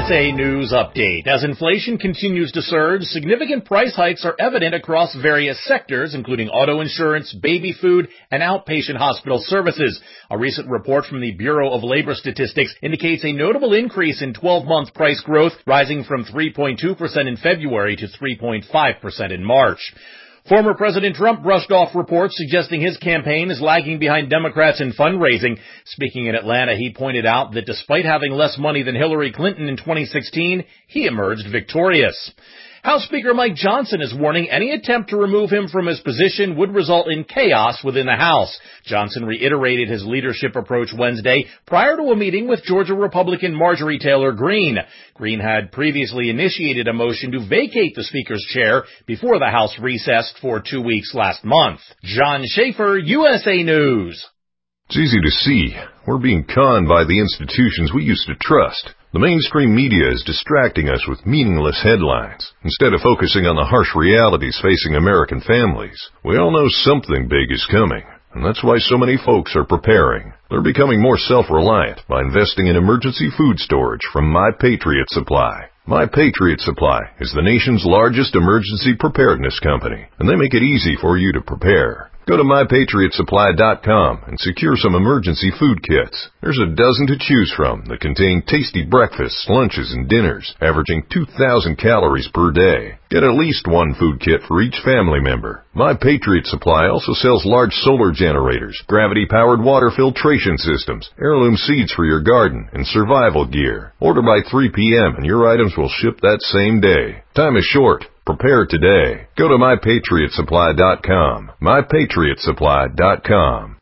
USA News Update. As inflation continues to surge, significant price hikes are evident across various sectors, including auto insurance, baby food, and outpatient hospital services. A recent report from the Bureau of Labor Statistics indicates a notable increase in 12-month price growth, rising from 3.2% in February to 3.5% in March. Former President Trump brushed off reports suggesting his campaign is lagging behind Democrats in fundraising. Speaking in Atlanta, he pointed out that despite having less money than Hillary Clinton in 2016, he emerged victorious. House Speaker Mike Johnson is warning any attempt to remove him from his position would result in chaos within the House. Johnson reiterated his leadership approach Wednesday prior to a meeting with Georgia Republican Marjorie Taylor Greene. Greene had previously initiated a motion to vacate the Speaker's chair before the House recessed for 2 weeks last month. John Schaefer, USA News. It's easy to see. We're being conned by the institutions we used to trust. The mainstream media is distracting us with meaningless headlines, instead of focusing on the harsh realities facing American families. We all know something big is coming, and that's why so many folks are preparing. They're becoming more self-reliant by investing in emergency food storage from My Patriot Supply. My Patriot Supply is the nation's largest emergency preparedness company, and they make it easy for you to prepare. Go to MyPatriotSupply.com and secure some emergency food kits. There's a dozen to choose from that contain tasty breakfasts, lunches, and dinners, averaging 2,000 calories per day. Get at least one food kit for each family member. My Patriot Supply also sells large solar generators, gravity-powered water filtration systems, heirloom seeds for your garden, and survival gear. Order by 3 p.m. and your items will ship that same day. Time is short. Prepare today. Go to MyPatriotSupply.com. MyPatriotSupply.com.